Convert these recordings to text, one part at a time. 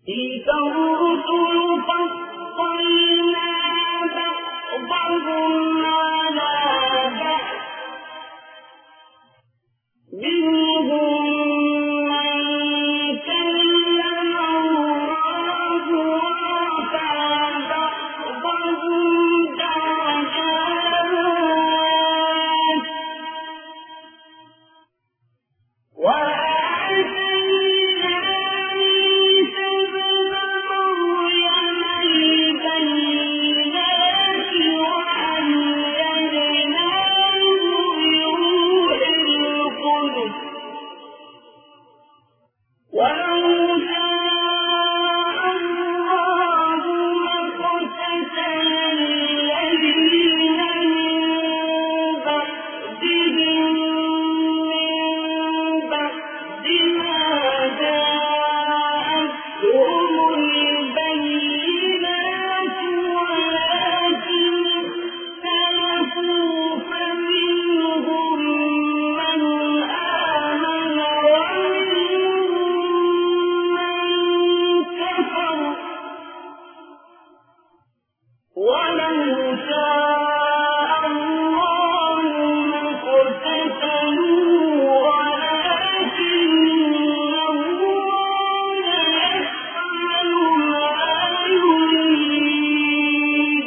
تلك الرسل فضلنا بعضهم على بعض منهم من كلم الله ورفع بعضهم درجات وآتينا عيسى ابن مريم البينات وأيدناه بروح القدس ولو شاء الله ما اقتتل الذين من بعدهم من بعد ما جاءتهم البينات ولكن اختلفوا فمنهم من آمن ومنهم من كفر ولو شاء الله ما اقتتلوا ولكن الله يفعل ما يريد.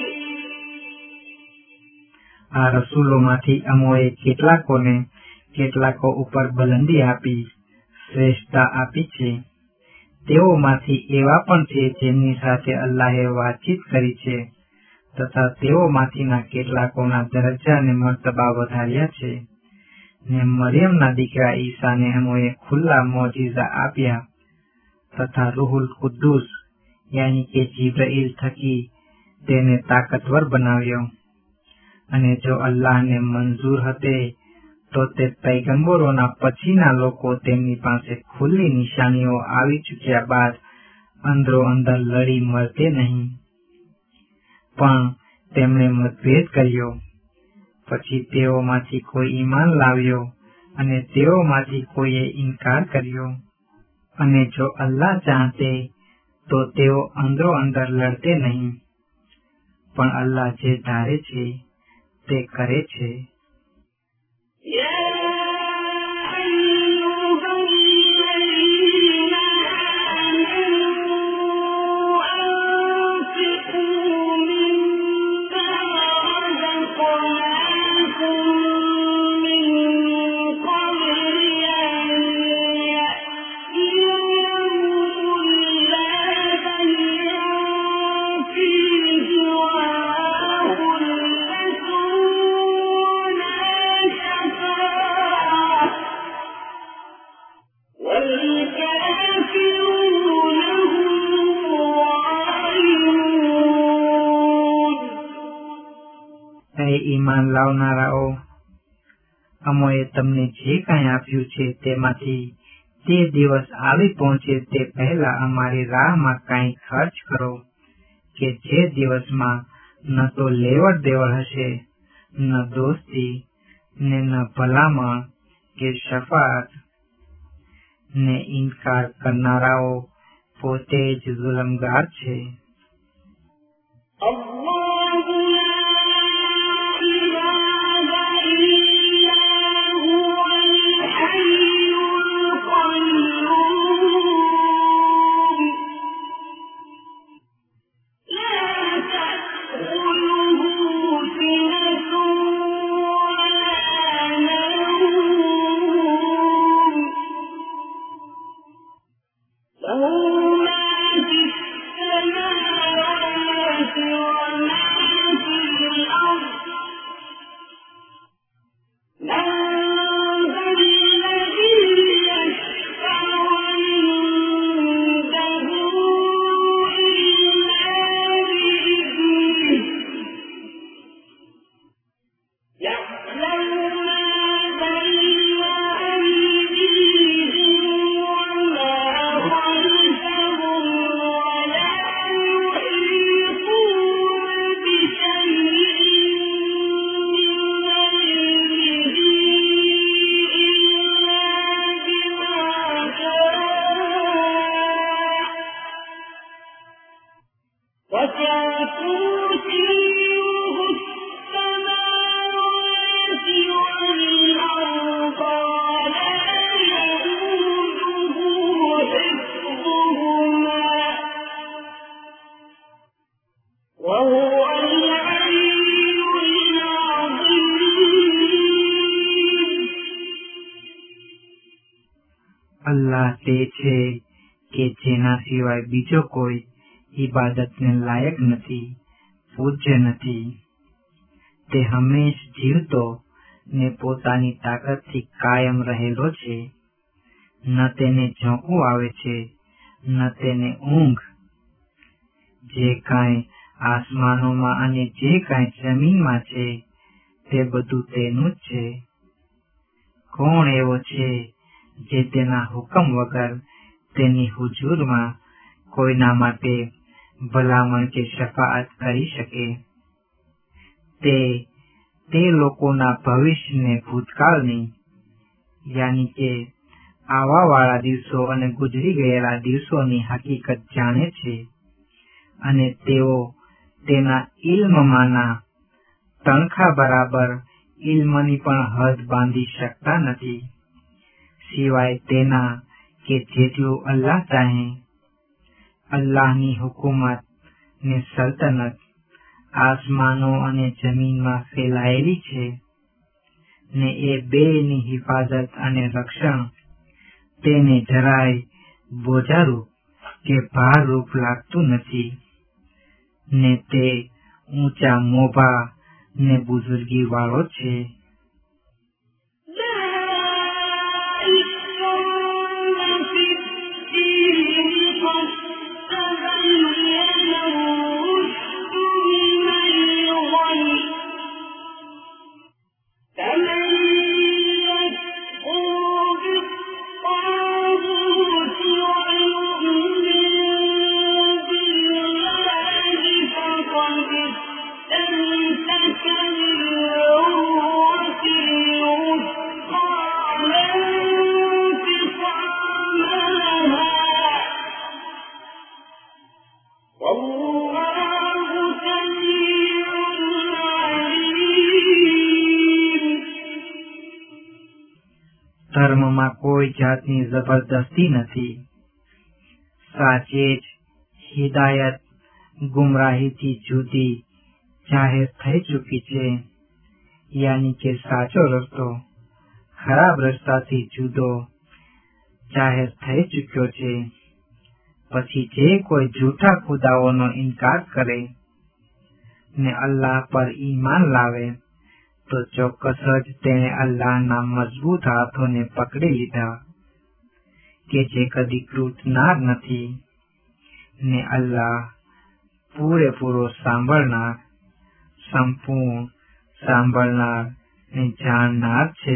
આ રસૂલોમાંથી અમોએ કેટલાકો ઉપર બલંદી આપી શ્રેષ્ઠતા આપી છે. તેઓમાંથી એવા પણ છે જેમની સાથે અલ્લાહે વાતચીત કરી છે તથા તેઓમાંથીના કેટલાકોના દરજ્જા અને મર્તબા વધાર્યા છે. ને મરિયમના દીકરા ઈસાને અમોએ ખુલ્લા મોજીઝા આપ્યા તથા રૂહુલ કુદ્દુસ યાની કે જીબ્રાઈલ થકી તેને તાકતવર બનાવ્યો. અને જો અલ્લાહને મંજૂર હતે તો તે પૈગંબરોના પછીના લોકો તેમની પાસે ખુલ્લી નિશાનીઓ આવી ચૂક્યા બાદ અંદરો અંદર લડી મરતે નહીં. પણ તેમણે મતભેદ કર્યો. પછી તેઓમાંથી કોઈ ઈમાન લાવ્યો અને તેઓમાંથી કોઈએ ઇનકાર કર્યો. અને જો અલ્લાહ ચાહતે તો તેઓ અંદરો અંદર લડતે નહીં. પણ અલ્લાહ જે ધારે છે તે કરે છે. ઈમાન લાવનારાઓ, અમોએ તમને જે કાંઈ આપ્યું છે તેમાંથી તે દિવસ આવી પહોંચે તે પહેલા અમારી રાહમાં કાંઈ ખર્ચ કરો કે જે દિવસમાં ન તો લેવડ દેવડ હશે, ન દોસ્તી, ને ન ભલામણ કે શફાત. ને ઇનકાર કરનારાઓ પોતે જ જુલમગાર છે. كرسيه السماوات والأرض ولا يئوده حفظهما وهو العلي العظيم. અલ્લાહ તે છે કે જેના સિવાય બીજો કોઈ ઇબાદતને લાયક નથી, પૂજ્ય નથી. તે હંમેશ જીવતો ને પોતાની તાકાતથી કાયમ રહેલો છે. ન તેને ઝોંકવું આવે છે, ન તેને ઊંઘ. જે કાંઈ આસમાનોમાં અને જે કાંઈ જમીનમાં છે તે બધું તેનું જ છે. કોણ એવો છે જે તેના હુકમ વગર તેની હુજૂરમાં કોઈના માટે ભલામણ કે શફાઅત કરી શકે? તે લોકોના ભવિષ્યને ભૂતકાળની યાની કે આવવાવાળા દિવસો અને ગુજરી ગયેલા દિવસોની હકીકત જાણે છે, અને તેઓ તેના ઇલ્મમાંના તણખા બરાબર ઇલ્મની પણ હદ બાંધી શકતા નથી, સિવાય તેના કે જેટલું અલ્લાહ ચાહે. અલ્લાહની હુકુમત ને સલ્તનત આસમાનો અને જમીનમાં ફેલાયેલી છે, ને એ બેની હિફાજત અને રક્ષણ તેને જરાય બોજારૂપ કે ભારરૂપ લાગતું નથી, ને તે ઊંચા મોભા ને બુઝુર્ગી વાળો છે. ધર્મમાં કોઈ જાતની જબરદસ્તી નથી. સાચે જ હિદાયત ગુમરાહીથી જુદી જાહેર થઈ ચૂકી છે, યાની કે સાચો રસ્તો ખરાબ રસ્તાથી જુદો જાહેર થઈ ચૂક્યો છે. પછી જે કોઈ જૂઠા ખુદાઓનો ઇનકાર કરે ને અલ્લાહ પર ઈમાન લાવે તો ચોક્કસ જ તેણે અલ્લાહના મજબૂત હાથોને પકડી લીધા કે જે કદી તૂટનાર નથી, ને અલ્લાહ પૂરેપૂરો સાંભળનાર, સંપૂર્ણ સાંભળનાર ને જાણનાર છે.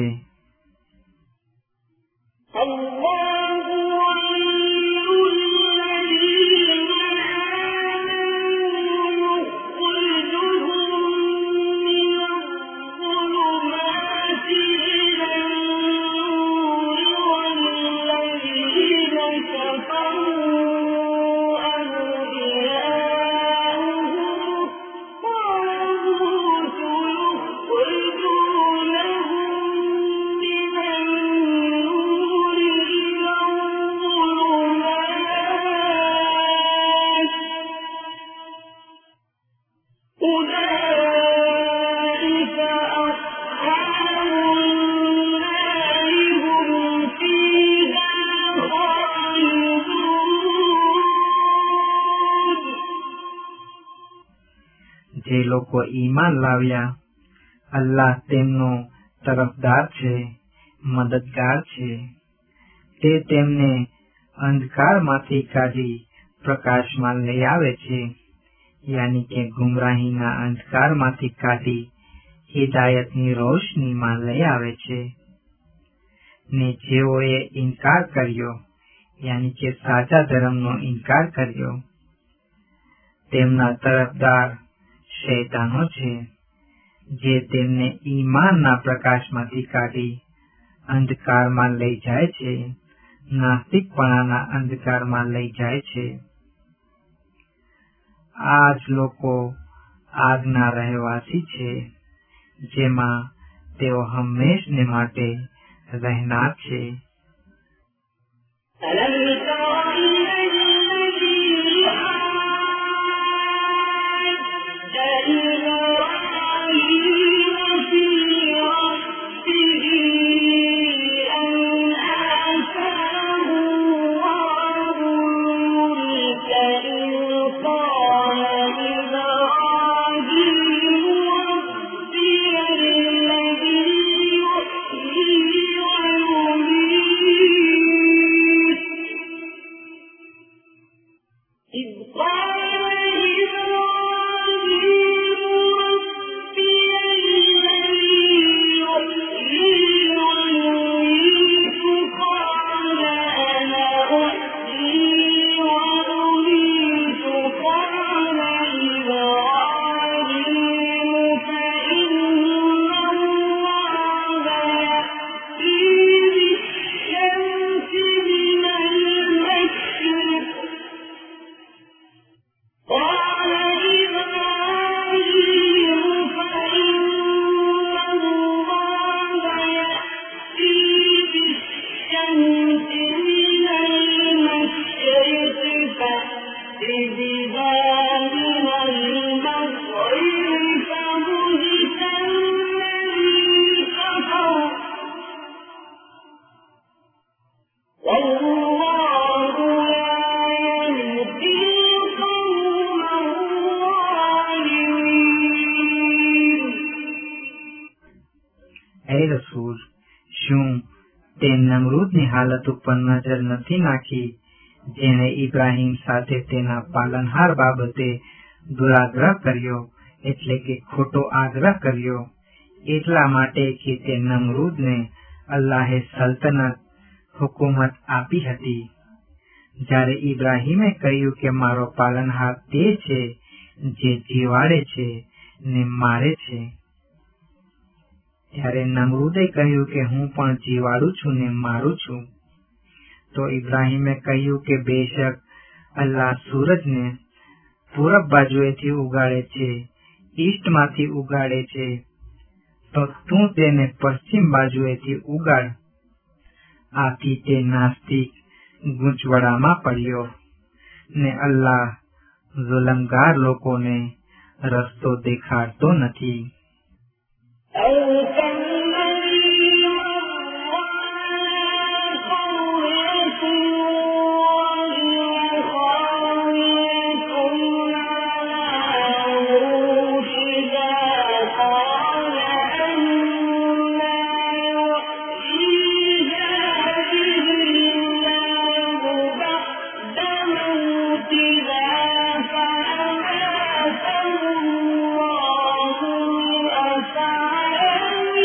જે લોકો ઈમાન લાવ્યા, અલ્લાહ તેમનો તરફદાર છે, મદદગાર છે. તે તેમને અંધકારમાંથી કાઢી પ્રકાશમાં લઈ આવે છે, યાની કે ગુમરાહીના અંધકારમાંથી કાઢી હિદાયતની રોશનીમાં લઈ આવે છે. ને જેઓએ ઇનકાર કર્યો, યાની કે સાચા ધર્મનો ઇનકાર કર્યો, તેમના તરફદાર શૈતાનો છે, જે તેમને ઈમાનના પ્રકાશમાંથી કાઢી અંધકારમાં લઈ જાય છે, નાસ્તિકપણાના અંધકારમાં લઈ જાય છે. આ જ લોકો આગના રહેવાસી છે, જેમાં તેઓ હંમેશને માટે રહેનાર છે. ألم تر إلى الذي حاج إبراهيم في ربه أن آتاه الله الملك إذ قال إبراهيم ربي الذي يحيي ويميت إذ قال إبراهيم ربي الذي يحيي ويميت قال أنا أحيي وأميت قال إبراهيم فإن الله يأتي بالشمس من المشرق قال إبراهيم فإن الله يأتي بالشمس من المشرق فأت بها من المغرب فبهت الذي كفر والله لا يهدي القوم الظالمين. એ રસૂલ, શું તે નમરૂદની હાલત ઉપર નજર નથી નાખી, જેણે ઇબ્રાહીમ સાથે તેના પાલનહાર બાબતે દુરાગ્રહ કર્યો, એટલે કે ખોટો આગ્રહ કર્યો, એટલા માટે કે તે નમરૂદને અલ્લાહે સલ્તનત હુકુમત આપી હતી. જ્યારે ઇબ્રાહીમે કહ્યું કે મારો પાલનહાર તે છે જે જીવાડે છે ને મારે છે, ત્યારે નમરૂદે કહ્યું કે હું પણ જીવાડું છું ને મારું છું. તો ઇબ્રાહીમે કહ્યું કે બેશક અલ્લાહ સૂરજને પૂરબ બાજુએથી ઉગાડે છે, ઈસ્ટમાંથી ઉગાડે છે, તો તું તેને પશ્ચિમ બાજુએથી ઉગાડ. આથી તે નાસ્તિક ગૂંચવડામાં પડ્યો ને અલ્લાહ ઝુલમગાર લોકોને રસ્તો દેખાડતો નથી. أو كالذي مر على قرية وهي خاوية على عروشها قال أنى يحيي هذه الله بعد موتها فأماته الله مئة عام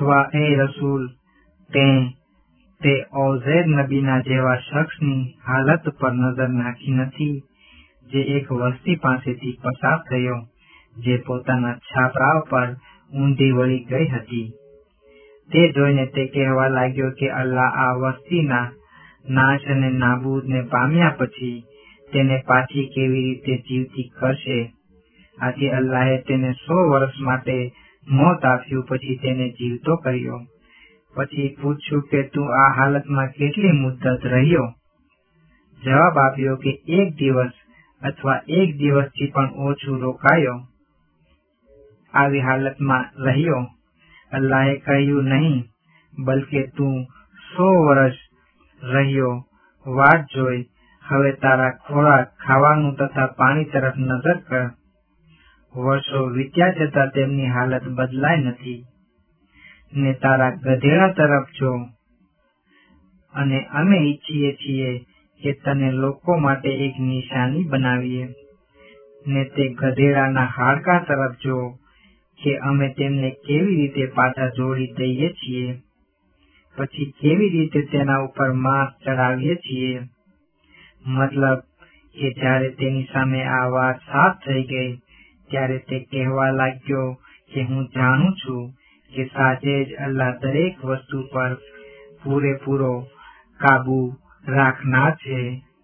અથવા એ રસૂલ તે ઓઝેર નબીના જેવા શખ્સની હાલત પર નજર નાખી નથી, જે એક વસ્તી પાસેથી પસાર થયો, જે પોતાના છાપરા પર ઊંધી વળી ગઈ હતી. તે જોઈને તે કહેવા લાગ્યો કે અલ્લાહ આ વસ્તીના નાશ અને નાબૂદને પામ્યા પછી તેને પાછી કેવી રીતે જીવતી કરશે. આથી અલ્લાહે તેને 100 વર્ષ માટે મોત આપ્યું, પછી તેને જીવતો કર્યો. પછી પૂછ્યું કે તું આ હાલતમાં કેટલી મુદ્દત રહ્યો? જવાબ આપ્યો કે 1 દિવસ અથવા 1 દિવસથી પણ ઓછું રોકાયો આવી હાલતમાં રહ્યો. અલ્લાહે કહ્યું, નહીં, બલકે તું 100 વર્ષ રહ્યો. વાટ જોઈ, હવે તારા ખોરાક, ખાવાનું તથા પાણી તરફ નજર કર. વર્ષો વીત્યા છતાં તેમની હાલત બદલાઈ નથી. ને તારા ગધેડા તરફ જો, અને અમે ઈચ્છીએ છીએ કે તને લોકો માટે એક નિશાની બનાવીએ. ને તે ગધેડાના હાડકાં તરફ જો કે અમે તેમને કેવી રીતે પાછા જોડી દઈએ છીએ, પછી કેવી રીતે તેના ઉપર માંસ ચડાવીએ છીએ. મતલબ કે જ્યારે તેની સામે આ વાત સાફ થઈ ગઈ, ત્યારે તે કહેવા લાગ્યો કે હું જાણું છું કે સાચે જ અલ્લાહ દરેક વસ્તુ પર પૂરેપૂરો કાબુ રાખનાર છે.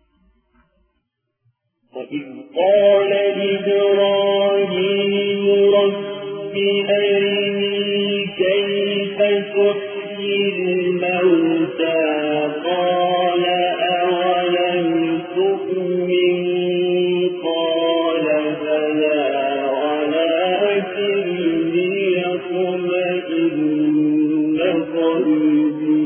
وَإِذْ قَالَ إِبْرَاهِيمُ رَبِّ أَرِنِي كَيْفَ تُحْيِي الْمَوْتَىٰ قَالَ أَوَلَمْ تُؤْمِنْ قَالَ بَلَىٰ وَلَٰكِن لِّيَطْمَئِنَّ قَلْبِي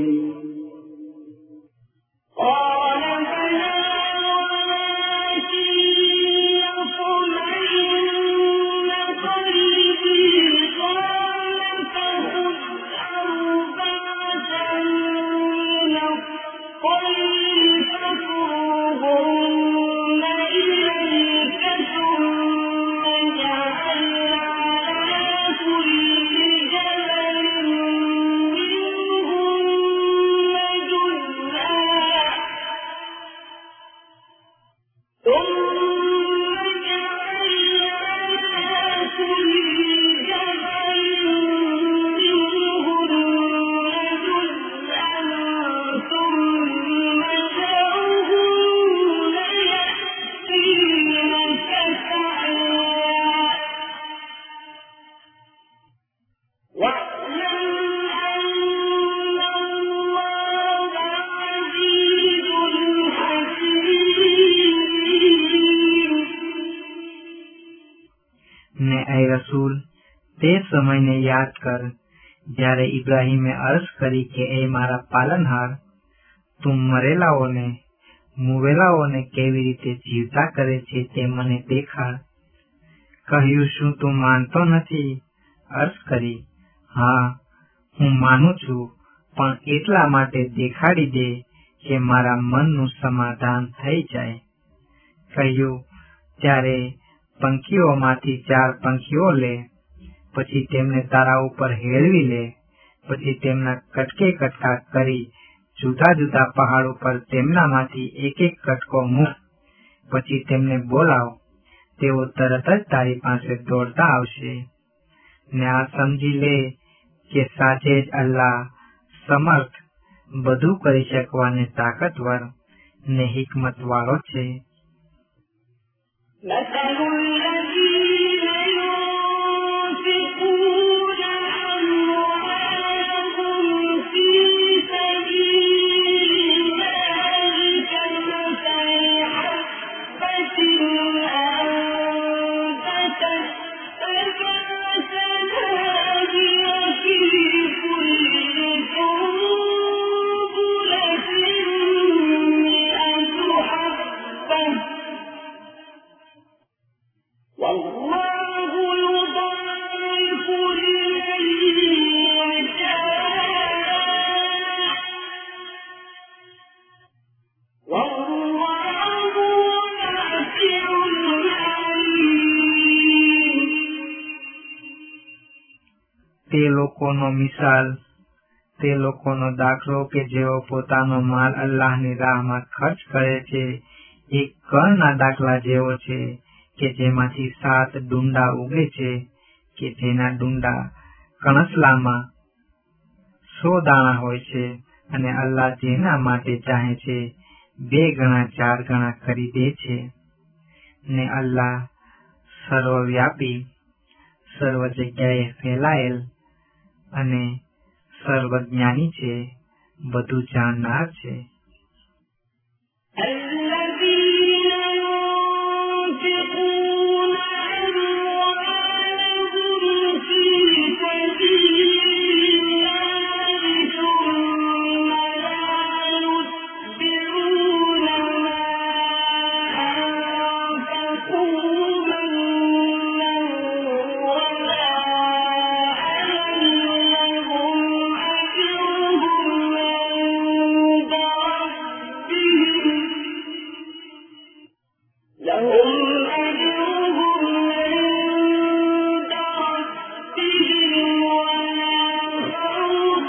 ને એ રસૂલ, તે સમયને યાદ કર જ્યારે ઇબ્રાહીમે અર્જ કરી કે એ મારા પાલનહાર, તું મરેલાઓને, મુવેલાઓને કેવી રીતે જીવતા કરે છે તે મને દેખાડ. કહ્યું, શું તું માનતો નથી? અર્જ કરી, હા, હું માનું છું, પણ એટલા માટે દેખાડી દે કે મારા મનનું સમાધાન થઈ જાય. કહ્યું, ત્યારે પંખીઓમાંથી 4 પંખીઓ લે, પછી તેમને તારા ઉપર હેળવી લે, પછી તેમના કટકે કટકા કરી જુદા જુદા પહાડ ઉપર તેમનામાંથી એક એક કટકો મૂક. પછી તેમને બોલાવ, તેઓ તરત જ તારી પાસે દોડતા આવશે. ને આ સમજી લે કે સાચે જ અલ્લાહ સમર્થ, બધું કરી શકવાને તાકતવર ને હિકમત વાળો છે. مثل الذين ينفقون أموالهم في سبيل الله كمثل حبة أنبتت سبع سنابل في كل سنبلة 100 حبة والله يضاعف لمن يشاء والله واسع عليم. તે લોકોનો મિસાલ તે લોકોનો દાખલો કે જેઓ પોતાનો માલ અલ્લાહની રાહમાં ખર્ચ કરે છે એ કણના દાખલા જેવો છે કે જેમાંથી 7 ડુંડા ઉગે છે કે જેના ડુંડા કણસલામાં 100 દાણા હોય છે અને અલ્લાહ જેના માટે ચાહે છે 2 ગણા 4 ગણા કરી દે છે ને અલ્લાહ સર્વવ્યાપી સર્વ જગ્યાએ ફેલાયેલ અને સર્વજ્ઞાની છે, બધું જાણનાર છે. الذين ينفقون أموالهم في سبيل الله ثم لا يتبعون ما أنفقوا منا ولا أذى لهم أجرهم عند ربهم ولا خوف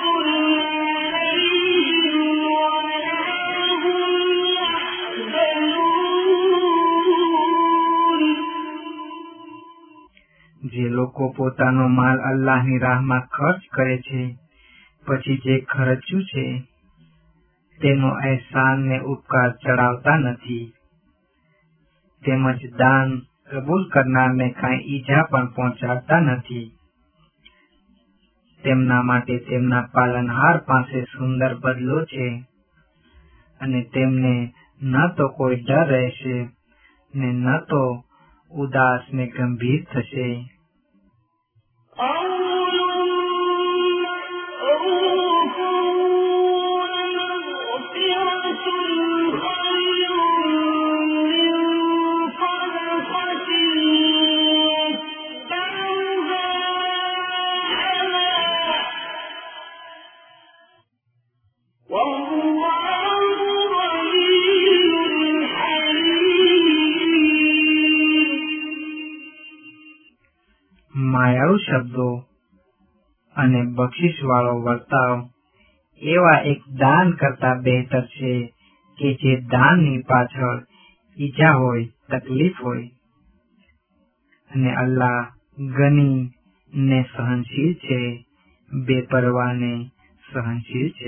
عليهم ولا هم يحزنون. જે લોકો પોતાનો માલ અલ્લાહની રાહમાં ખર્ચ કરે છે પછી જે ખર્ચ્યું છે તેનો અહેસાન ને ઉપકાર ચડાવતા નથી તેમજ દાન કબૂલ કરનારને કાંઈ ઈજા પણ પહોંચાડતા નથી. તેમના માટે તેમના પાલનહાર પાસે સુંદર બદલો છે અને તેમને ન તો કોઈ ડર રહેશે ને ન તો ઉદાસ ને ગંભીર થશે. માયાળુ શબ્દો અને બક્ષિસ વાળો વર્તાવ એવા એક દાન કરતા બહેતર છે કે જે દાનની પાછળ ઈજા હોય, તકલીફ હોય. અને અલ્લાહ ગની ને સહનશીલ છે, બેપરવાહ ને સહનશીલ છે.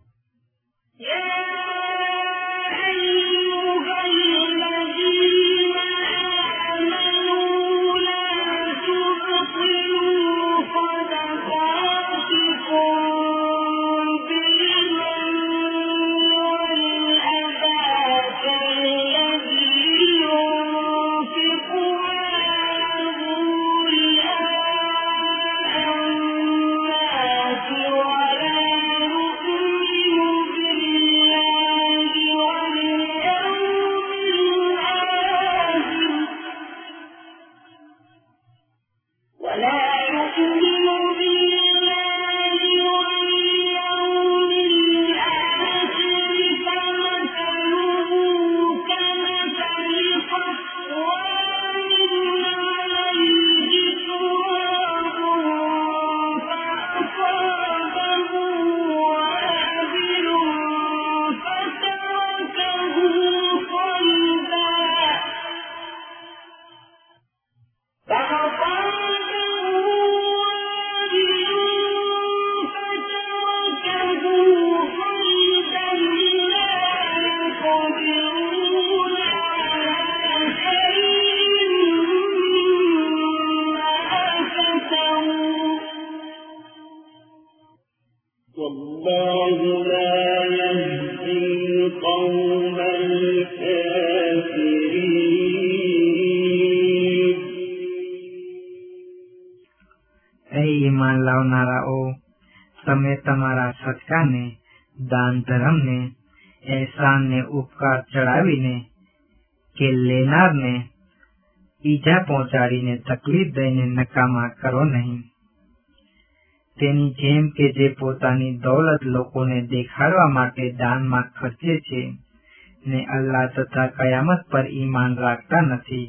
ઈમાન લાવનારાઓ, તમે તમારા સદકાને, દાન ધર્મને, એહસાનને ઉપકાર ચડાવીને કે લેનારને ઈજા પહોંચાડીને તકલીફ દઈને નકામા કરો નહીં. તેની જેમ કે જે પોતાની દૌલત લોકોને દેખાડવા માટે દાનમાં ખર્ચે છે ને અલ્લાહ તથા કયામત પર ઈમાન રાખતા નથી,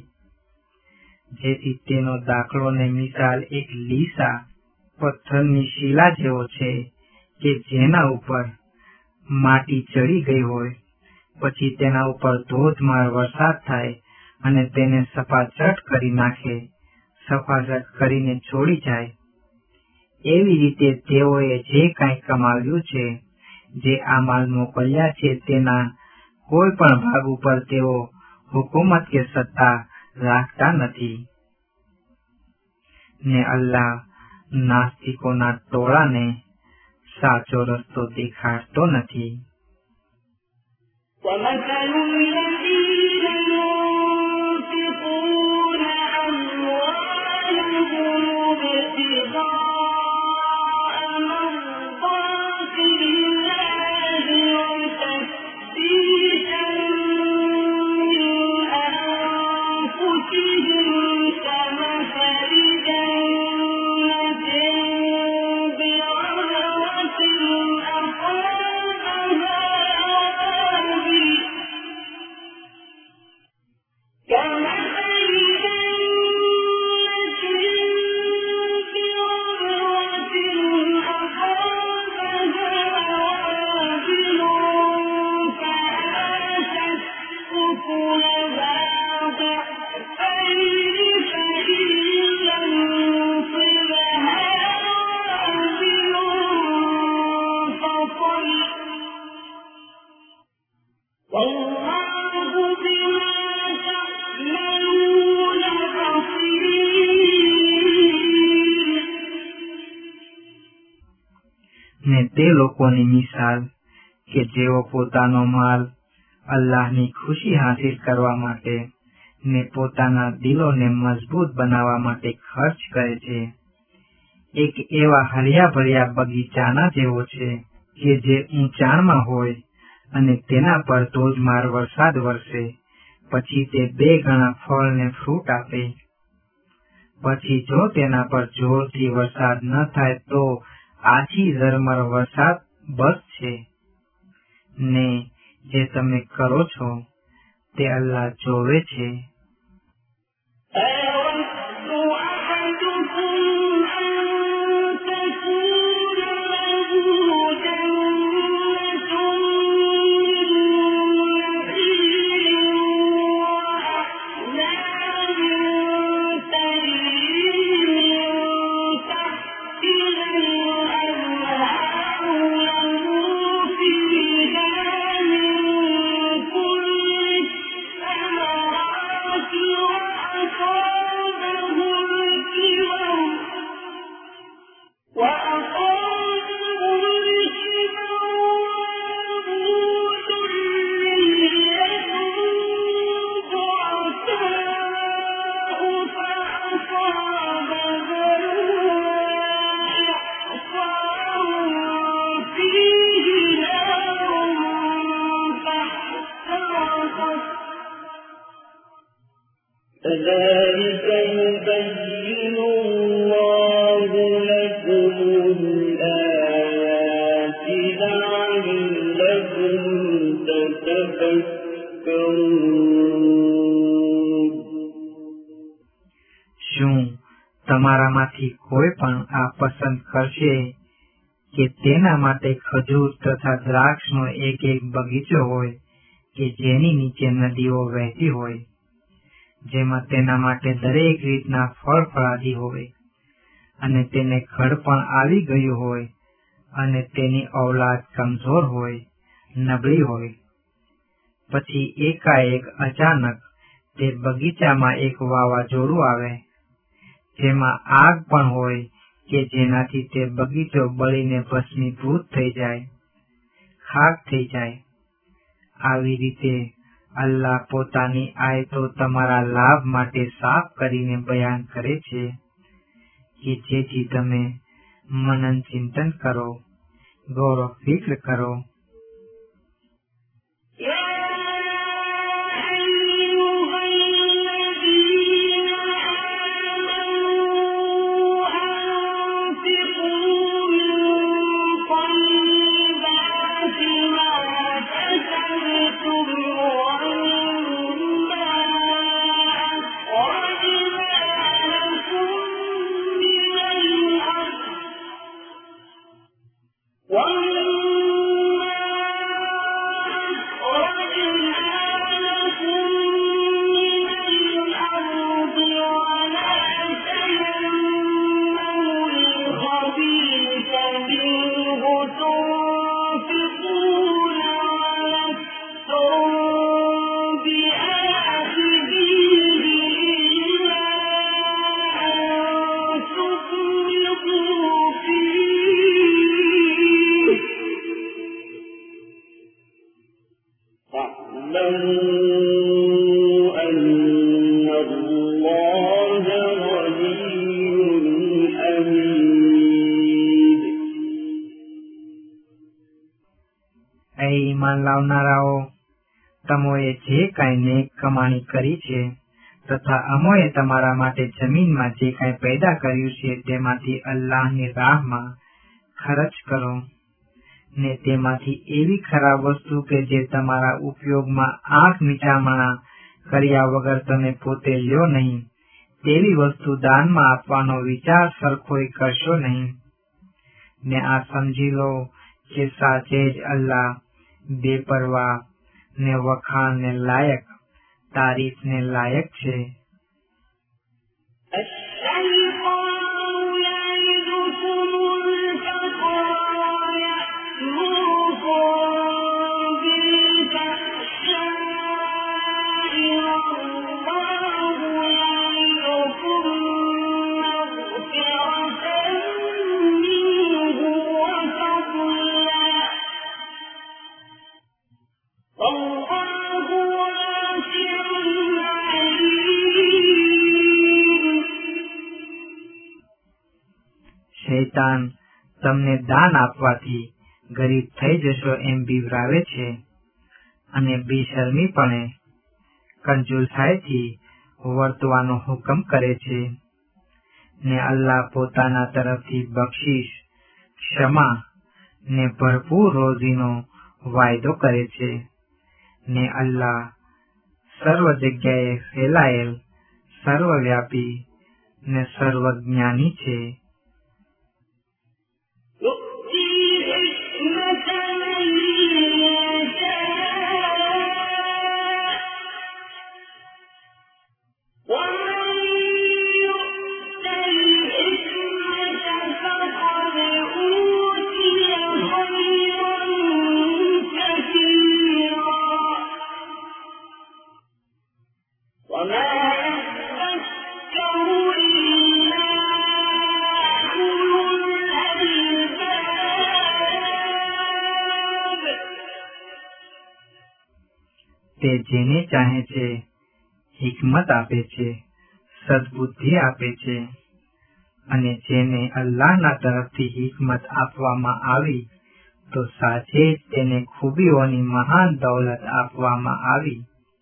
જેથી તેનો દાખલો ને મિસાલ એક લીસા પથ્થરની શીલા જેવો છે કે જેના ઉપર માટી ચડી ગઈ હોય પછી તેના ઉપર ધોધમાર વરસાદ થાય અને તેને સફાચટ કરી નાખે, સફાચટ કરીને છોડી જાય. એવી રીતે તેઓએ જે કાંઈ કમાવ્યું છે, જે આ માલ મોકલ્યા છે તેના કોઈ પણ ભાગ ઉપર તેઓ હુકુમત કે સત્તા રાખતા નથી. ને અલ્લાહ નાસ્તિકોના ટોળાને સાચો રસ્તો દેખાડતો નથી. ومثل الذين ينفقون أموالهم ابتغاء مرضات الله وتثبيتا من أنفسهم كمثل جنة بربوة أصابها ને તે લોકોની મિસાલ કે જેઓ પોતાનો માલ અલ્લાહની ખુશી હાંસિલ કરવા માટે ને પોતાના દિલોને મજબૂત બનાવવા માટે ખર્ચ કરે છે, એક એવા હર્યા ભર્યા બગીચાના જેવો છે કે જે ઊંચાણમાં હોય અને તેના પર ધોધમાર વરસાદ વરસે પછી તે 2 ગણા ફળ ને ફ્રૂટ આપે. પછી જો તેના પર જોરથી વરસાદ ન થાય તો આછી ઝરમર વરસાદ બસ છે. ને જે તમે કરો છો તે અલ્લાહ જોવે છે. كذلك يبين الله لكم الآيات لعلكم تتفكرون. શું તમારામાંથી કોઈ પણ આ પસંદ કરશે કે તેના માટે ખજૂર તથા દ્રાક્ષનો એક બગીચો હોય કે જેની નીચે નદીઓ વહેતી હોય, જેમાં તેના માટે દરેક રીતના ફળ ફળાદી હોય અને તેને ખડ પણ આવી ગયું હોય અને તેની ઔલાદ કમજોર હોય, નબળી હોય. પછી એકાએક અચાનક તે બગીચામાં એક વાવાઝોડું આવે, જેમાં આગ પણ હોય કે જેનાથી તે બગીચો બળીને ભસ્મીભૂત થઈ જાય, ખાક થઈ જાય. આવી રીતે અલ્લાહ પોતાની આયતો તમારા લાભ માટે સાફ કરીને બયાન કરે છે કે જેથી તમે મનન ચિંતન કરો, ગૌર ફિક્ર કરો. وَمَا ઈમાન લાવનારાઓ, તમોએ જે કાંઈ નેક કમાણી કરી છે તથા અમોએ તમારા માટે જમીનમાં જે કાંઈ પેદા કર્યું છે તેમાંથી અલ્લાહની રાહમાં ખર્ચ કરો, ને તેમાંથી એવી ખરાબ વસ્તુ કે જે તમારા ઉપયોગમાં આંખ મીચામણા કર્યા વગર તમે પોતે લ્યો નહીં, તેવી વસ્તુ દાનમાં આપવાનો વિચાર સરખોય કરશો નહીં. ને આ સમજી લો કે સાચે જ અલ્લાહ બેપરવાહ ને વખાણને લાયક, તારીફને લાયક છે. શૈતાન તમને દાન આપવાથી ગરીબ થઈ જશો એમ બીવરાવે છે અને બેશરમીપણે કંજૂસાઈથી વર્તવાનો હુકમ કરે છે. ને અલ્લાહ પોતાના તરફથી બક્ષિસ, ક્ષમા ને ભરપૂર રોજીનો વાયદો કરે છે. ને અલ્લાહ સર્વ જગ્યાએ ફેલાયેલ, સર્વવ્યાપી ને સર્વજ્ઞાની છે. તે જેને ચાહે છે હિકમત આપે છે, સદબુદ્ધિ આપે છે, અને જેને અલ્લાહના તરફથી હિકમત આપવામાં આવી તો સાચે જ તેને ખૂબીઓની મહાન દૌલત આપવામાં આવી.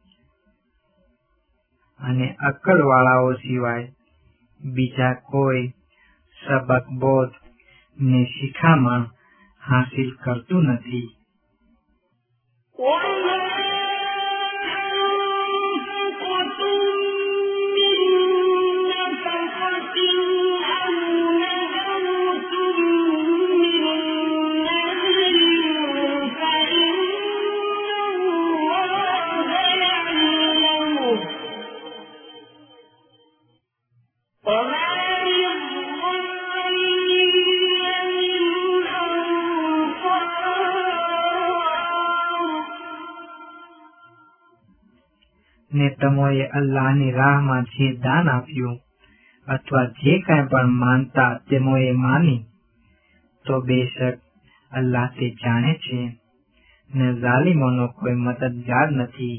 અને અક્કલવાળાઓ સિવાય બીજા કોઈ સબક બોધ ને શિખામણ હાસિલ કરતું નથી. ને તમોએ અલ્લાહની રાહમાં જે દાન આપ્યું અથવા જે કાંઈ પણ માનતા તેમોએ માની તો બેશક અલ્લાહ તે જાણે છે, ને ઝાલિમોનો કોઈ મદદગાર નથી.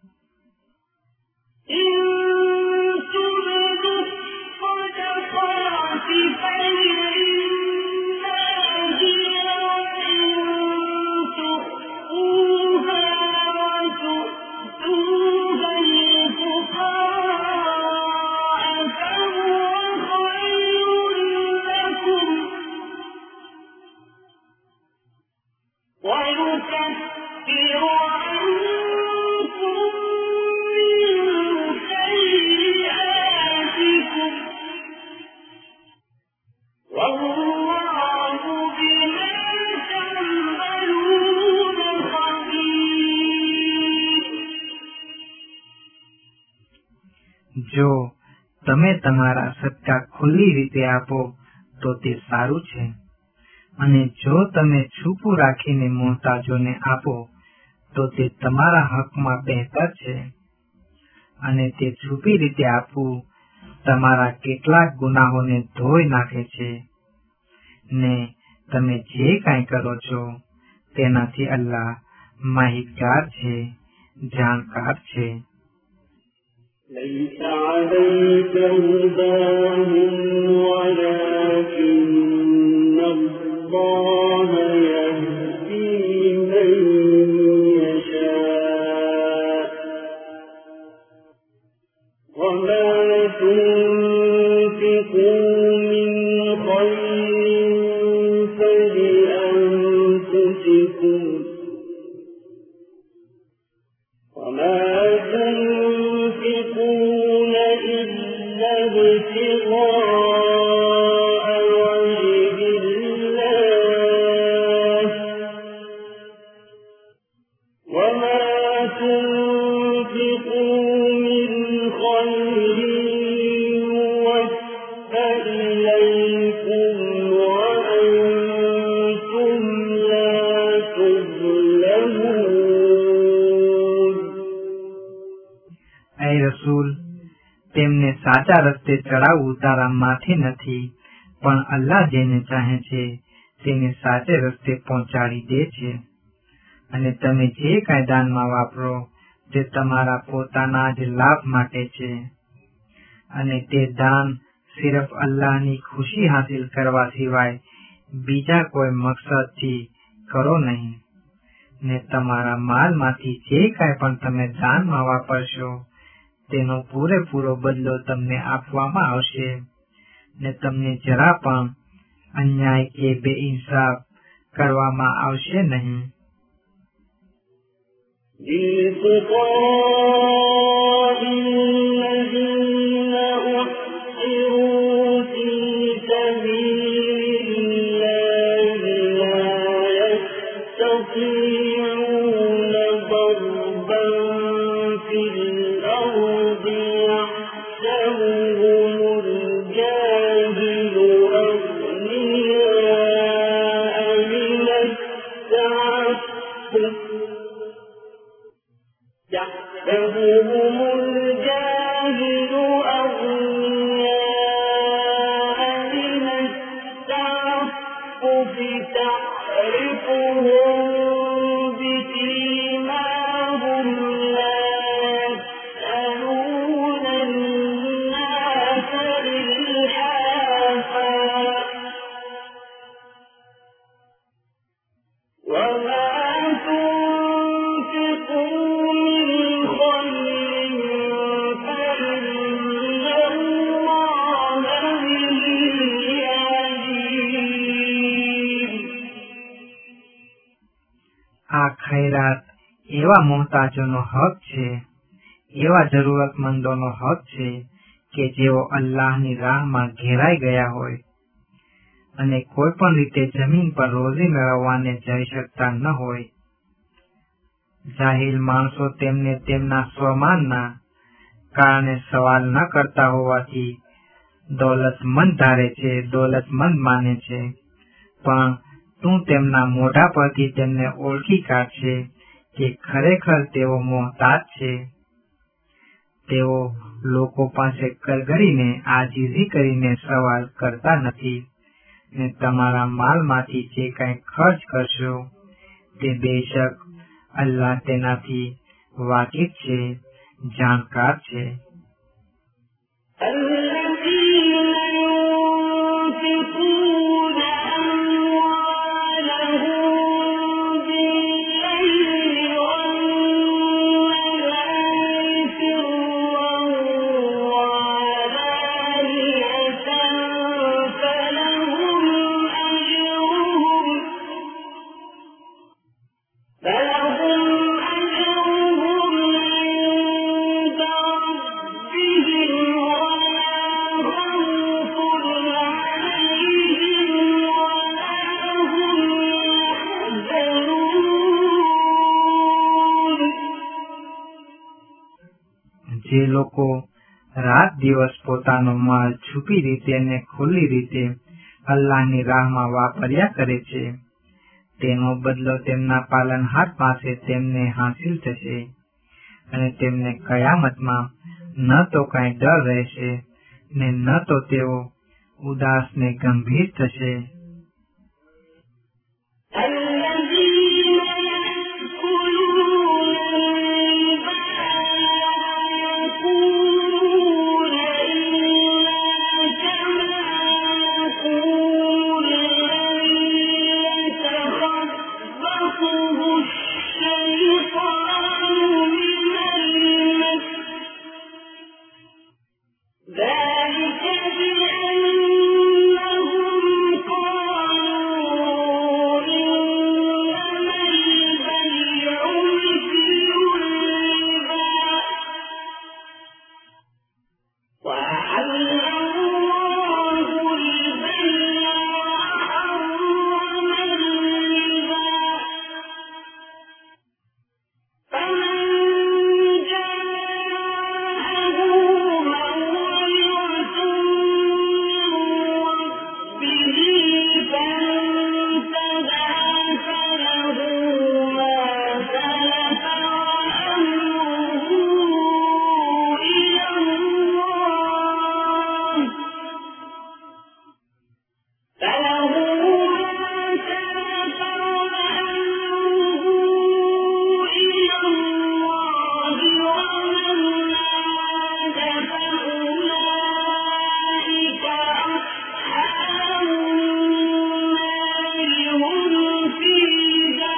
જો તમે તમારા સદકા ખુલ્લી રીતે આપો તો તે સારું છે, અને જો તમે છૂપું રાખીને મોહતાજોને આપો તો તે તમારા હકમાં બહેતર છે. અને તે છુપી રીતે આપવું તમારા કેટલાક ગુનાહોને ધોઈ નાખે છે. ને તમે જે કાંઈ કરો છો તેનાથી અલ્લાહ માહિતગાર છે, જાણકાર છે. ليس عليك هداهم ولكن الله يهدي من تنفقوا من خير فلأنفسكم وما تنفقون إلا ابتغاء وجه الله وما تنفقوا من خير يوفى إليكم وأنتم لا تظلمون. ऐ रसूल, તેમને સાચા રસ્તે ચડાવવું તારા માથે નથી, પણ અલ્લાહ જેને ચાહે છે તેને સાચે રસ્તે પહોંચાડી દે છે. અને તમે જે કાંઈ દાનમાં વાપરો તે તમારા પોતાના જ લાભ માટે છે, અને તે દાન સિર્ફ અલ્લાહની ખુશી હાસિલ કરવા સિવાય બીજા કોઈ મકસદથી કરો નહીં. ને તમારા માલમાંથી જે કાંઈ પણ તમે દાનમાં વાપરશો તેનો પૂરેપૂરો બદલો તમને આપવામાં આવશે, ને તમને જરા પણ અન્યાય કે બેઇન્સાફ કરવામાં આવશે નહીં. للفقراء الذين أحصروا في سبيل الله لا يستطيعون ضربا في الأرض يحسبهم الجاهل أغنياء من التعفف يحسبهم الجاهل أغنياء من التعفف تعرفهم بسيماهم لا يسألون الناس إلحافا وما تنفقوا من خير فإن الله به عليم. આ ખૈરાત એવા મોહતાજોનો હક છે, એવા જરૂરતમંદોનો હક છે કે જેઓ અલ્લાહની રાહમાં ઘેરાઈ ગયા હોય અને કોઈ પણ રીતે જમીન પર રોજી મેળવવાને જઈ શકતા ન હોય. જાહિલ માણસો તેમને તેમના સ્વમાનના કારણે સવાલ ન કરતા હોવાથી દોલતમંદ ધારે છે, દોલતમંદ માને છે, પણ તું તેમના મોઢા પરથી તેમને ઓળખી કાઢશે કે ખરેખર તેઓ મોહતાજ છે. તેઓ લોકો પાસે કરગડીને આજીજી કરીને સવાલ કરતા નથી, ને તમારા માલમાંથી જે કાંઈ ખર્ચ કરશો તે બેશક અલ્લાહ તેનાથી વાકેફ છે, જાણકાર છે. الذين ينفقون أموالهم بالليل والنهار سرا وعلانية فلهم أجرهم عند ربهم ولا خوف عليهم ولا هم يحزنون. જે લોકો રાત દિવસ પોતાનો માલ છુપી રીતે અને ખુલ્લી રીતે અલ્લાહની રાહમાં વાપર્યા કરે છે તેનો બદલો તેમના પાલનહાર પાસે તેમને હાસિલ થશે, અને તેમને કયામતમાં ન તો કાંઈ ડર રહેશે ને ન તો તેઓ ઉદાસ ને ગંભીર થશે. الذين يأكلون الربا يقومون إلا كما يقول الذي يتخبطه الشيطان من المس ذلك بأنهم قالوا إنما البيع مثل الربا وأحل الله البيع وحرم الربا فمن جاءه موعظة من ربه فانتهى فله ما سلف وأمره إلى الله ومن عاد فأولئك أصحاب النار هم فيها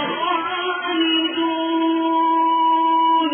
خالدون.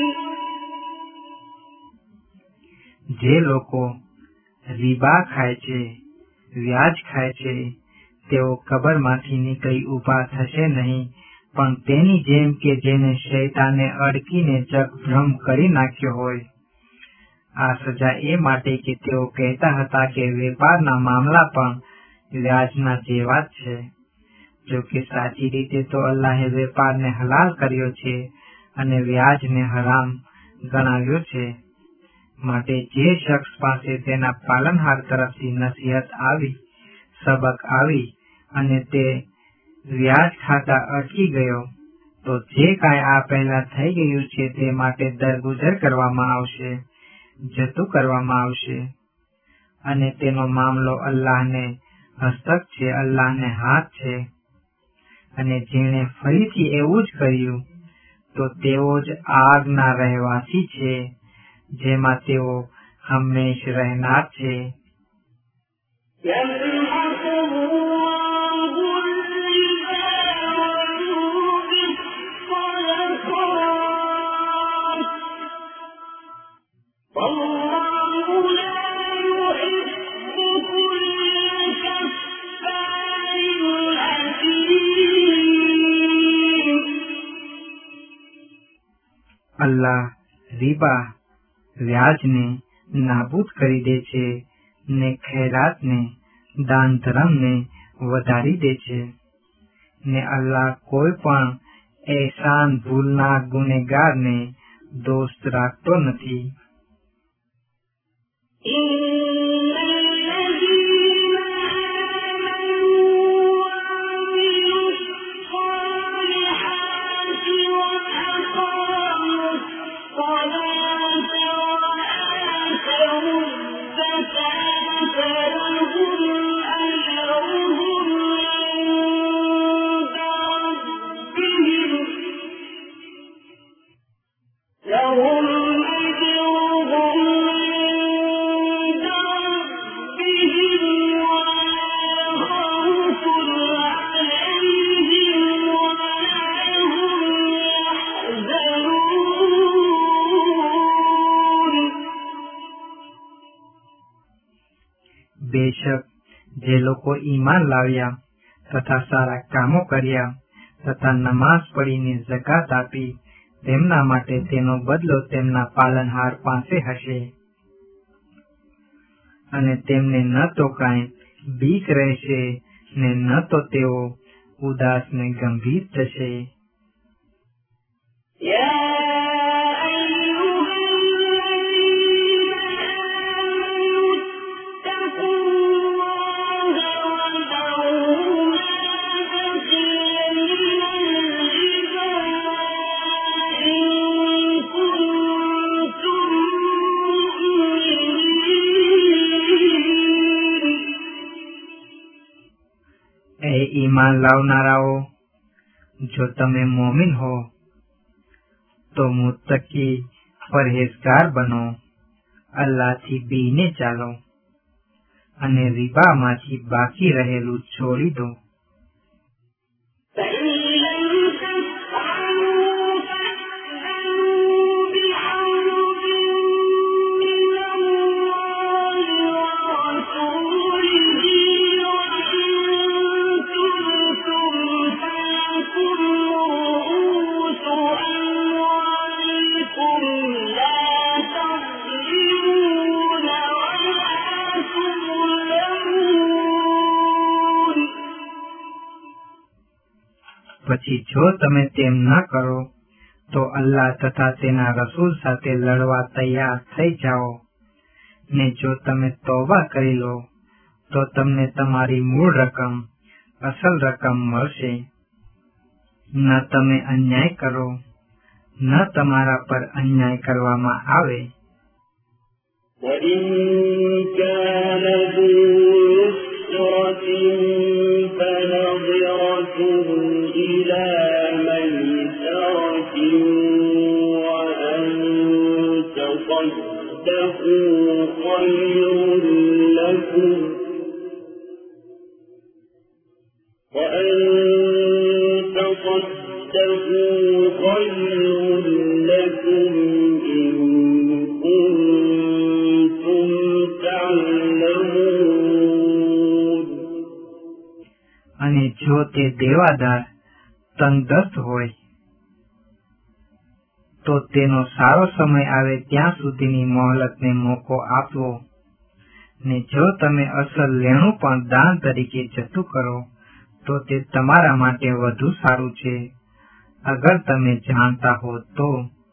જે લોકો રીબા ખાય છે, વ્યાજ ખાય છે, તેઓ કબરમાંથી નીકળી ઊભા થશે નહીં, પણ તેની જેમ કે જેને શૈતાને અડકીને જગભ્રમ કરી નાખ્યો હોય. આ સજા એ માટે કે તેઓ કહેતા હતા કે વેપારના મામલા પણ વ્યાજના જેવા જ છે. જો કે સાચી રીતે તો અલ્લાહે વેપારને હલાલ કર્યો છે અને વ્યાજને હરામ ગણાવ્યો છે. માટે જે શખ્સ પાસે તેના પાલનહાર તરફથી નસીહત આવી, સબક આવી અને તે વ્યાજ ખાતા અટકી ગયો, તો જે કાંઈ આ પહેલા થઈ ગયું છે તે માટે દરગુજર કરવામાં આવશે, જતું કરવામાં આવશે અને તેનો મામલો અલ્લાહને હસ્તક છે, અલ્લાહને હાથ છે. અને જેણે ફરીથી એવું જ કર્યું તો તેઓ જ આગના રહેવાસી છે, જેમાં તેઓ હંમેશ રહેનાર છે. يمحق الله الربا ويربي الصدقات والله لا يحب كل كفار أثيم. અલ્લાહ રીબા વ્યાજને નાબૂદ કરી દે છે ને ખૈરાતને, દાન ધર્મને વધારી દે છે. ને અલ્લાહ કોઈ પણ એહસાન ભૂલનાર ગુનેગારને દોસ્ત રાખતો નથી. إن الذين آمنوا وعملوا الصالحات وأقاموا الصلاة وآتوا الزكاة لهم أجرهم عند ربهم لهم أجرهم عند ربهم ولا خوف عليهم ولا هم يحزنون. બેશક જે લોકો ઈમાન લાવ્યા તથા સારા કામો કર્યા તથા નમાઝ પડીને ઝકાત આપી, તેમના માટે તેનો બદલો તેમના પાલનહાર પાસે હશે અને તેમને ન તો કાંઈ બીક રહેશે ને ન તો તેઓ ઉદાસ ને ગંભીર થશે. يا أيها الذين آمنوا اتقوا الله وذروا ما بقي من الربا إن كنتم مؤمنين. એ ઈમાન લાવનારાઓ, જો તમે મોમિન હો તો મુત્તકી પરહેઝગાર બનો, અલ્લાહથી બીને ચાલો અને રીબામાંથી બાકી રહેલું છોડી દો. فإن لم تفعلوا فأذنوا بحرب من الله પછી જો તમે તેમ ન કરો તો અલ્લાહ તથા તેના રસૂલ સાથે લડવા તૈયાર થઈ જાઓ ને જો તમે તોબા કરી લો તો તમને તમારી મૂળ રકમ અસલ રકમ મળશે. ન તમે અન્યાય કરો, ન તમારા પર અન્યાય કરવામાં આવે. وإن كان ذو عسرة فنظرة إلى ميسرة وأن تصدقوا خير لكم إن كنتم تعلمون. અને જો તે દેવાદાર તંગદસ્ત હોય તો તેનો સારો સમય આવે ત્યાં સુધીની મોહલતને મોકો આપવો ને જો તમે અસલ લેણું પણ દાન તરીકે જતું કરો તો તે તમારા માટે વધુ સારું છે અગર તમે જાણતા હો તો.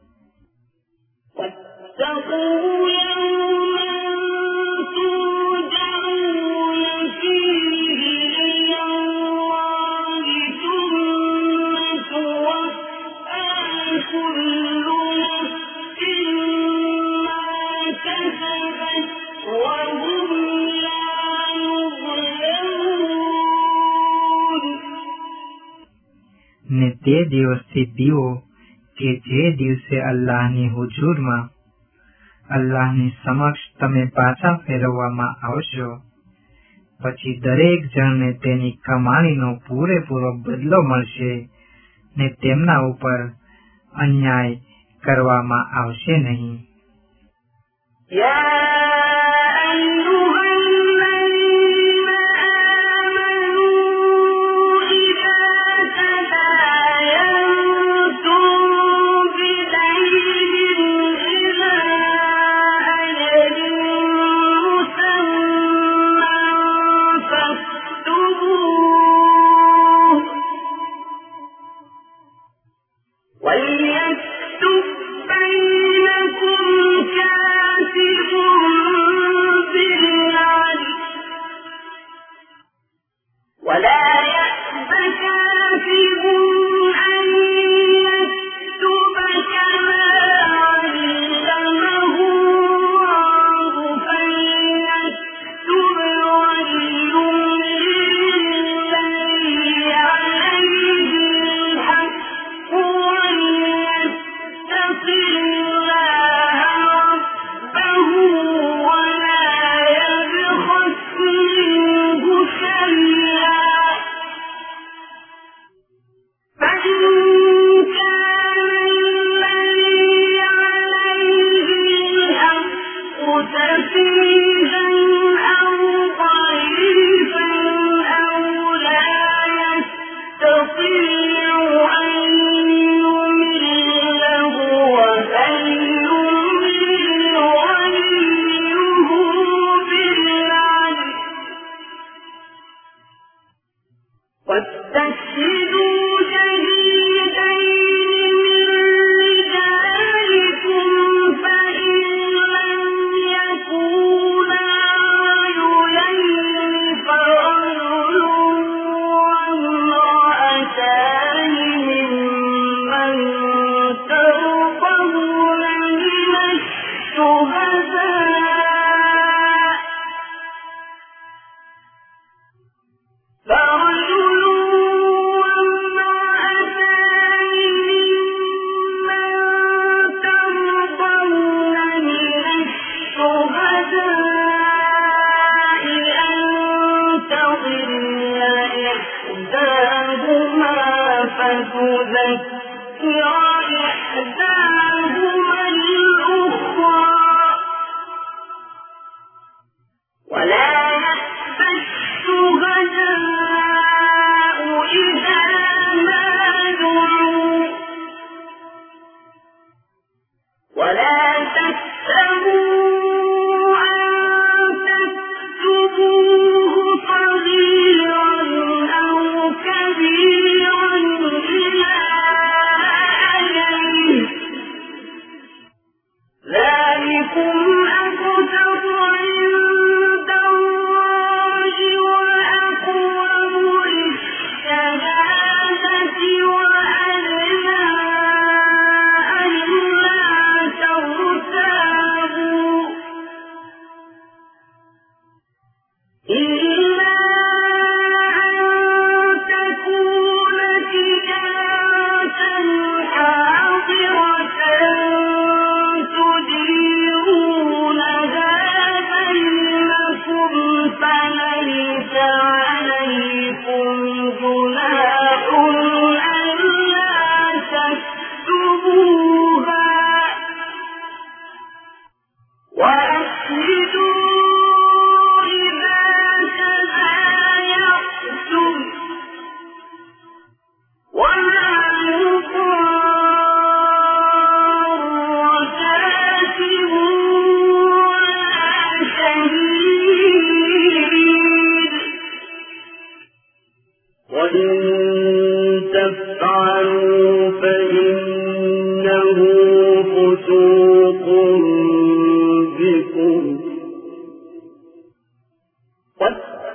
ને તે દિવસથી દીવો કે જે દિવસે અલ્લાહની હુજૂરમાં અલ્લાહની સમક્ષ તમે પાછા ફેરવવામાં આવશો પછી દરેક જણને તેની કમાણીનો પૂરેપૂરો બદલો મળશે ને તેમના ઉપર અન્યાય કરવામાં આવશે નહીં.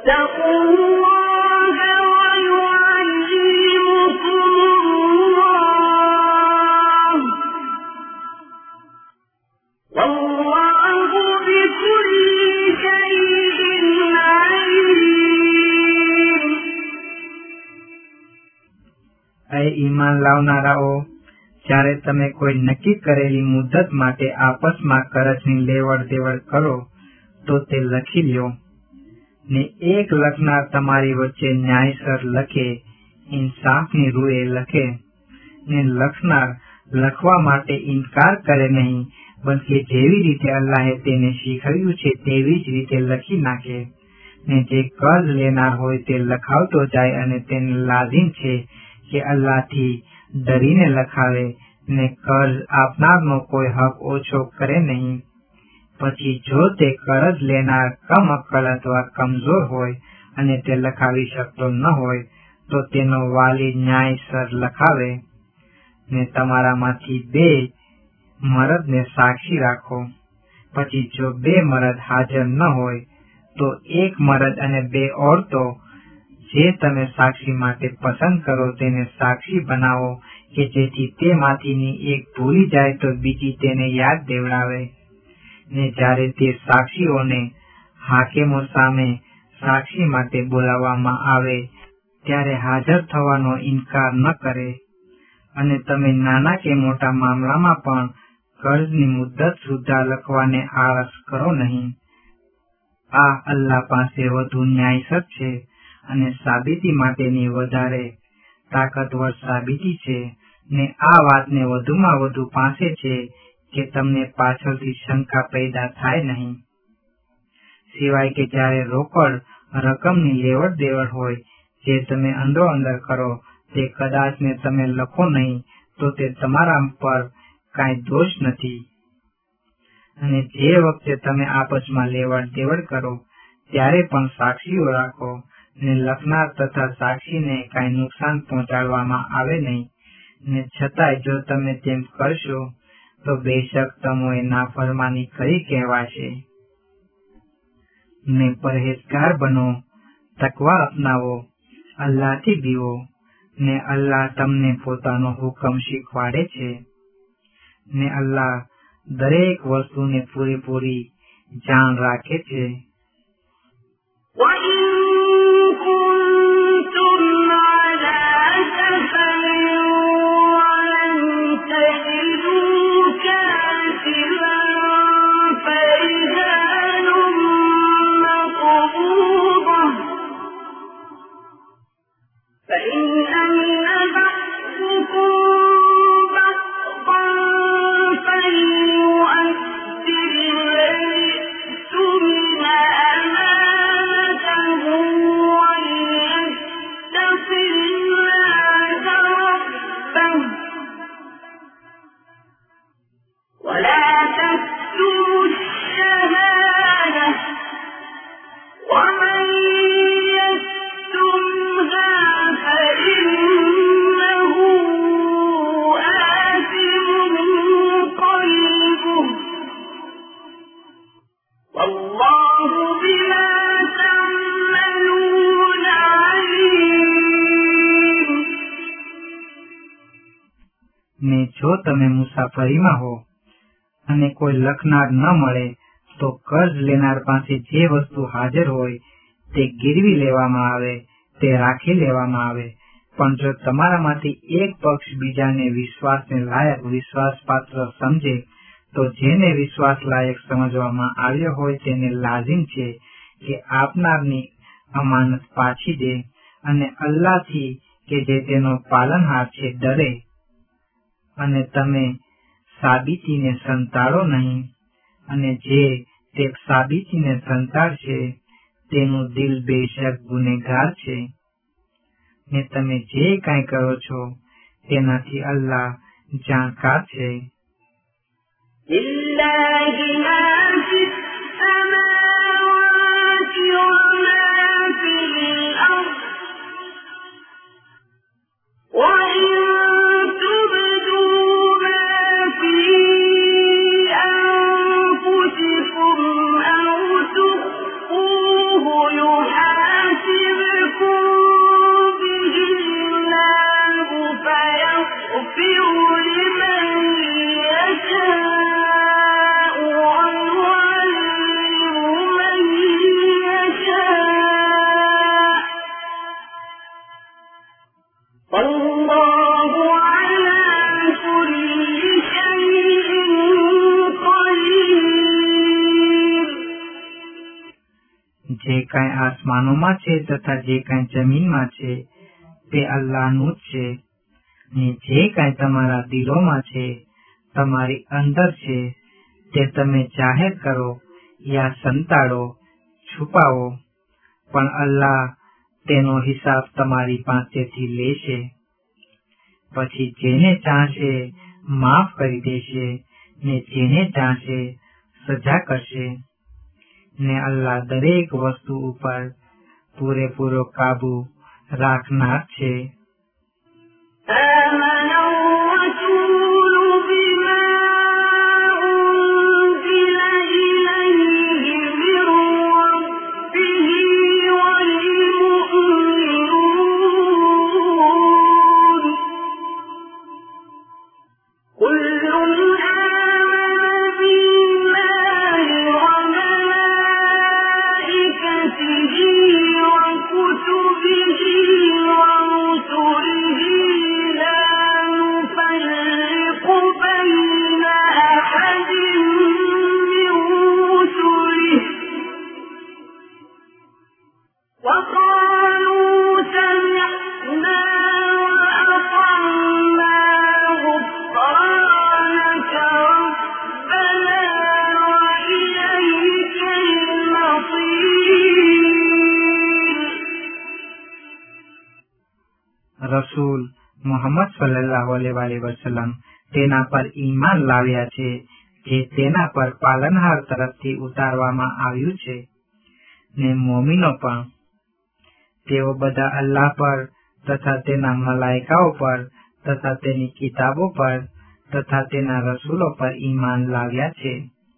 واتقوا الله ويعلمكم الله والله بكل شيء عليم. એ ઈમાન લાવનારાઓ, જ્યારે તમે કોઈ નક્કી કરેલી મુદ્દત માટે આપસમાં કરજની લેવડ દેવડ કરો તો તે લખી લ્યો, ને એક લખનાર તમારી વચ્ચે ન્યાયસર લખે, ઇન્સાફની રૂએ લખે, ને લખનાર લખવા માટે ઇનકાર કરે નહીં, બલકે જેવી રીતે અલ્લાહે તેને શીખવ્યું છે તેવી જ રીતે લખી નાખે. ને જે કર્જ લેનાર હોય તે લખાવતો જાય અને તેને લાઝિમ છે કે અલ્લાહથી ડરીને લખાવે, ને કર્જ આપનારનો કોઈ હક ઓછો કરે નહીં. પછી જો તે કર્જ લેનાર કમઅક્કલ અથવા કમજોર હોય અને તે લખાવી શકતો ન હોય તો તેનો વાલી ન્યાયસર લખાવે. ને તમારામાંથી 2 મરદને સાક્ષી રાખો. પછી જો 2 મરદ હાજર ન હોય તો 1 મરદ અને 2 ઓરતો જે તમે સાક્ષી માટે પસંદ કરો તેને સાક્ષી બનાવો, કે જેથી તેમાંથીની એક ભૂલી જાય તો બીજી તેને યાદ દેવડાવે. ને જ્યારે તે સાક્ષીઓને હાકેમો સામે સાક્ષી માટે બોલાવવામાં આવે ત્યારે હાજર થવાનો ઇનકાર ન કરે. અને તમે નાના કે મોટા મામલામાં પણ કર્જની મુદ્દત સુદ્ધા લખવાને આળસ કરો નહીં. આ અલ્લાહ પાસે વધુ ન્યાયસર છે અને સાબિતી માટેની વધારે તાકતવર સાબિતી છે. ને આ વાતને વધુમાં વધુ પાસે છે કે તમને પાછળથી શંકા પેદા થાય નહીં, સિવાય કે જ્યારે રોકડ રકમની લેવડ દેવડ હોય જે તમે અંદરો અંદર કરો તે કદાચ ને તમે લખો નહીં તો તે તમારા પર કાંઈ દોષ નથી. અને જે વખતે તમે આપસમાં લેવડ દેવડ કરો ત્યારે પણ સાક્ષીઓ રાખો, ને લખનાર તથા સાક્ષીને કાંઈ નુકસાન પહોંચાડવામાં આવે નહીં. ને છતાંય જો તમે તેમ કરશો તો બેશક તમોએ નાફરમાની કરી કહેવાશે. ને પરહેજગાર બનો, તકવા અપનાવો, અલ્લાહથી બીવો, ને અલ્લાહ તમને પોતાનો હુકમ શીખવાડે છે. ને અલ્લાહ દરેક વસ્તુને પૂરેપૂરી જાણ રાખે છે. ને જો તમે મુસાફરીમાં હો અને કોઈ લખનાર ન મળે તો કર્જ લેનાર પાસે જે વસ્તુ હાજર હોય તે ગીરવી લેવામાં આવે, તે રાખી લેવામાં આવે. પણ જો તમારામાંથી એક પક્ષ બીજાને વિશ્વાસને લાયક વિશ્વાસપાત્ર સમજે તો જેને વિશ્વાસ લાયક સમજવામાં આવ્યો હોય તેને લાઝિમ છે કે આપનારની અમાનત પાછી દે અને અલ્લાહથી કે જે તેનો પાલનહાર છે ડરે. અને તમે સાબિતીને સંતાડો નહીં, અને જે તે સાબિતીને સંતાડશે તેનું દિલ બેશક ગુનેગાર છે. ને તમે જે કાંઈ કરો છો તેનાથી અલ્લાહ જાણકાર છે. أو تخفوه يحاسبكم જે કાંઈ આસમાનોમાં છે તથા જે કાંઈ જમીનમાં છે તે અલ્લાહનું જ છે, ને જે કાંઈ તમારા દિલોમાં છે, તમારી અંદર છે, તે તમે જાહેર કરો યા સંતાડો, છુપાવો, પણ અલ્લાહ તેનો હિસાબ તમારી પાસેથી લેશે. પછી જેને ચાહશે માફ કરી દેશે, ને જેને ચાહશે સજા કરશે, ને અલ્લાહ દરેક વસ્તુ ઉપર પૂરેપૂરો કાબુ રાખનાર છે. آمن الرسول بما أنزل إليه من ربه والمؤمنون كل آمن بالله وملائكته وكتبه ورسله لا نفرق بين أحد من رسله وقالوا سمعنا وأطعنا غفرانك ربنا وإليك المصير. રસૂલ મુહમ્મદ સલ્લલ્લાહુ અલૈહિ વસલ્લમ તેના પર ઈમાન લાવ્યા છે જે તેના પર પાલનહાર તરફથી ઉતારવામાં આવ્યું છે, ને મોમીનો પણ. તેઓ બધા અલ્લાહ પર તથા તેના મલાઈકાઓ પર તથા તેની કિતાબો પર તથા તેના રસૂલો પર ઈમાન લાવ્યા છે,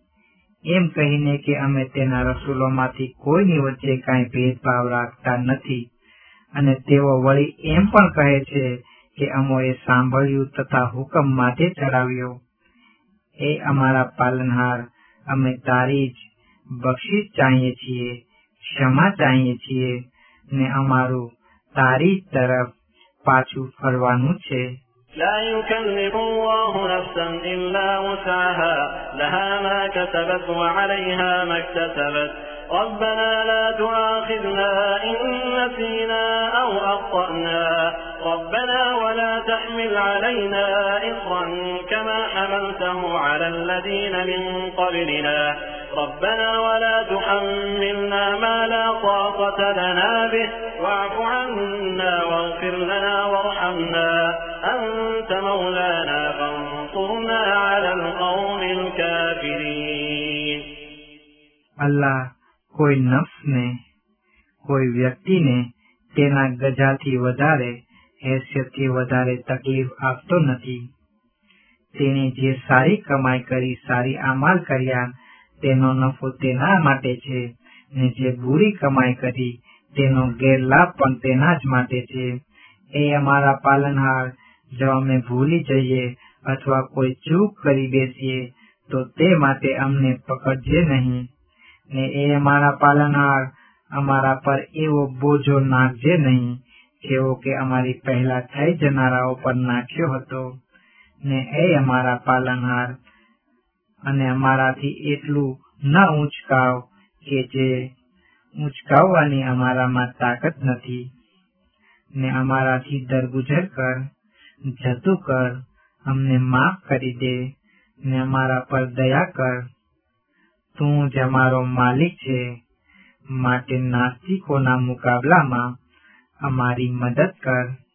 એમ કહીને કે અમે તેના રસૂલોમાંથી કોઈની વચ્ચે કાંઈ ભેદભાવ રાખતા નથી. અને તેઓ વળી એમ પણ કહે છે કે અમોએ સાંભળ્યું તથા હુકમ માથે ચડાવ્યો. એ અમારા પાલનહાર, અમે તારી જ બક્ષિસ ચાહીએ છીએ, ક્ષમા ચાહીએ છીએ, ને અમારું તારી જ તરફ પાછું ફરવાનું છે. لا يكلف الله نفسا إلا وسعها لها ما كسبت وعليها ما اكتسبت ربنا لا تؤاخذنا إن نسينا أو أخطأنا ربنا ولا تحمل علينا إصرا كما حملته على الذين من قبلنا ربنا ولا تحملنا ما لا طاقة لنا به واعف عنا واغفر لنا وارحمنا أنت مولانا فانصرنا على القوم الكافرين. અલ્લાહ કોઈ નફ્સને, કોઈ વ્યક્તિને તેના ગજાથી વધારે, હેસિયતથી વધારે તકલીફ આપતો નથી. તેણે જે સારી કમાઈ કરી, સારી અમાલ કર્યા, તેનો નફો તેના માટે છે, ને જે બુરી કમાઈ કરી તેનો ગેરલાભ પણ તેના જ માટે છે. એ અમારા પાલનહાર, જો અમે ભૂલી જઈએ અથવા કોઈ ચૂક કરી બેસીએ તો તે માટે અમને પકડજે નહીં, ને એ અમારા પાલનહાર, અમારા પર એવો બોજો નાખજે નહીં જેવો કે અમારી પહેલા થઈ જનારાઓ પર નાખ્યો હતો. ને એ અમારા પાલનહાર, અને અમારાથી એટલું ન ઊંચકાવ કે જે ઊંચકાવવાની અમારામાં તાકાત નથી, ને અમારાથી દરગુજર કર, જતું કર, અમને માફ કરી દે, ને અમારા પર દયા કર. તું જ અમારો માલિક છે, માટે નાસ્તિકોના મુકાબલામાં અમારી મદદ કર.